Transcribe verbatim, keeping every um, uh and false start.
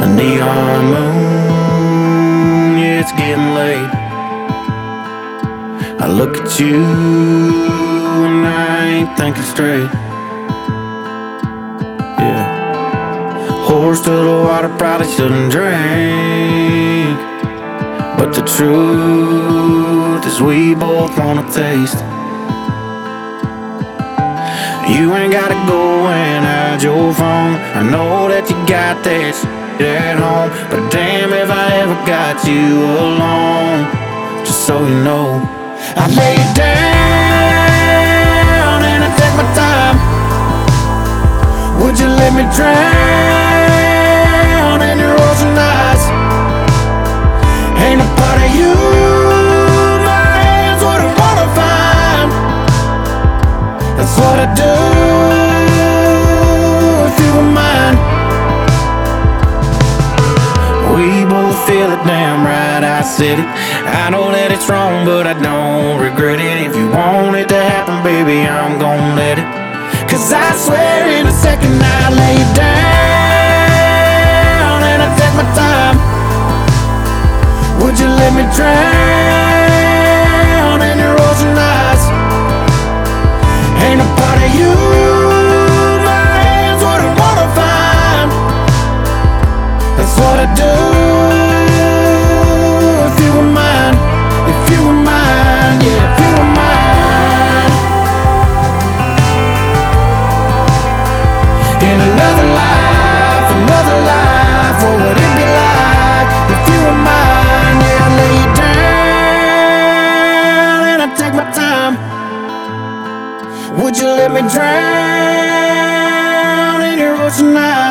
A neon moon, yeah, it's getting late. I look at you and I ain't thinking straight. Yeah. Horse to the water, probably shouldn't drink, but the truth is we both wanna taste. You ain't gotta go and hide your phone. I know that you got that shit at home, but damn if I ever got you alone. Just so you know, I lay it down and I take my time. Would you let me drown in your ocean eyes? Ain't a part of you my hands wouldn't wanna find. That's what I do if you were mine. We both feel it, damn right, I said it. I know that it's wrong, but I don't regret it. If you want it to happen, baby, I'm gon' let it. Cause I swear in a second I lay it down and I take my time. Would you let me drown in your ocean eyes? Ain't a part of you my hands wouldn't wanna find. That's what I do if you were mine. If you were mine, yeah, if you were mine. In another life, another life, what would it be like if you were mine? Yeah, I lay you down and I take my time. Would you let me drown in your ocean eyes?